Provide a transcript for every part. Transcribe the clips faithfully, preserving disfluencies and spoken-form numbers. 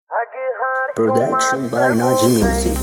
Production by Naji Music.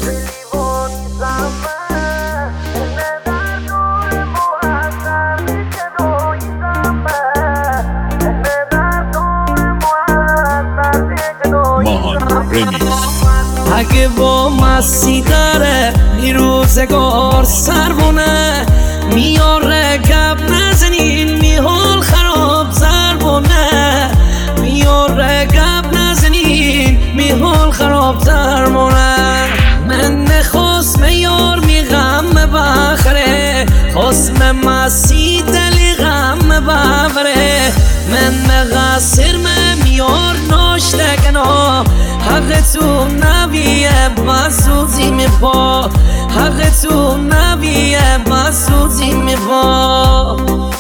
Mahan Remix. اگه با مستی داره میروزگار سربونه میاره گب نزنین میحال خراب زربونه میاره گب نزنین میحال خراب زربونه من نخواست میار میغم بخره خواست مستی دلی غم ببره من مقصر میار ناشتگنا حق تو نبیه مسوزی میپا حق تو نبیه مسوزی میپا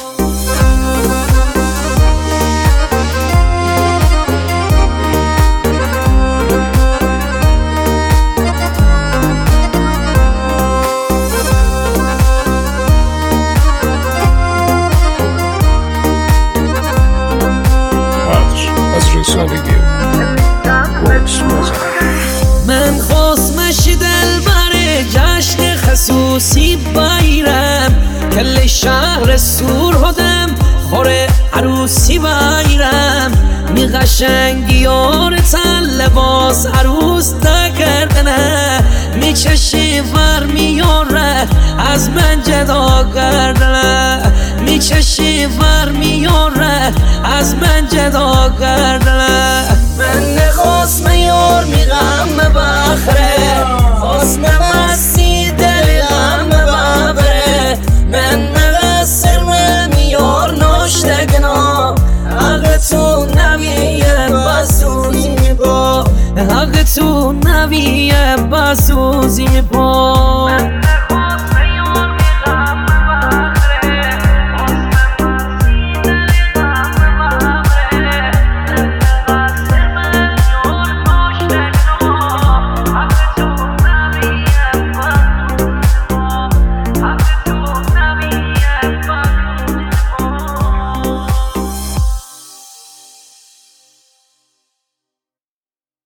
از رسالگی من خواستمش دل بره جشن خصوصی بایرم کل شهر سور هدم خوره عروسی بایرم می قشنگیار تن لباس عروس نکردنه می چشی ور میاره از من جدا کردنه می چشی ور میاره از من جدا کردنه من نخواست میار می غم بخره خواست مستی دل غم ببره من مقصر میار ناشتگنا حق تو نبیه بسوزی میپا حق تو نبیه بسوزی میپا